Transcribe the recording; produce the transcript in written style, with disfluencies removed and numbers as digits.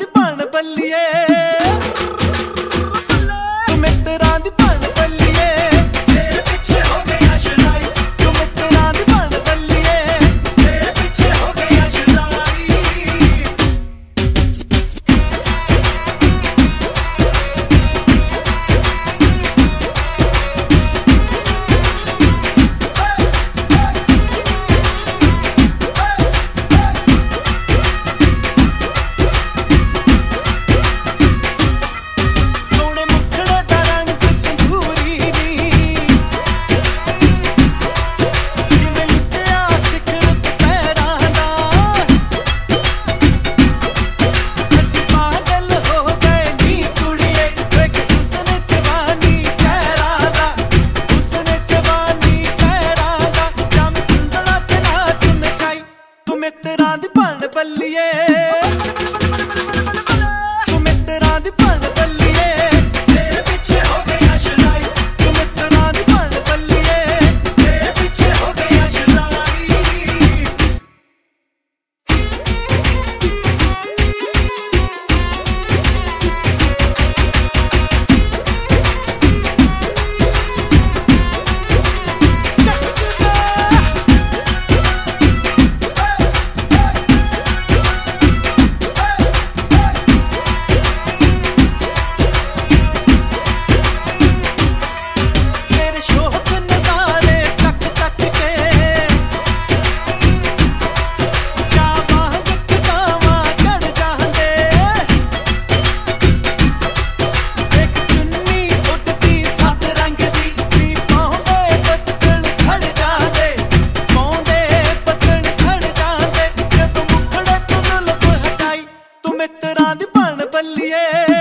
दी भण बल्लिए, तू मित्तरां दी भण बल्लिए, तेरे पिछे हो गया शराई, तू मित्तरां दी भण बल्लिए, तेरे पिछे हो गया शराई। मित्तरां दी भण बल्लिए, तू मित्तरां दी भण बल्लिए, तेरे पिछे हो गया शराई, तू मित्तरां दी भण बल्लिए, तेरे पिछे हो गया शराई। मित्तरां दी भण बल्लिए।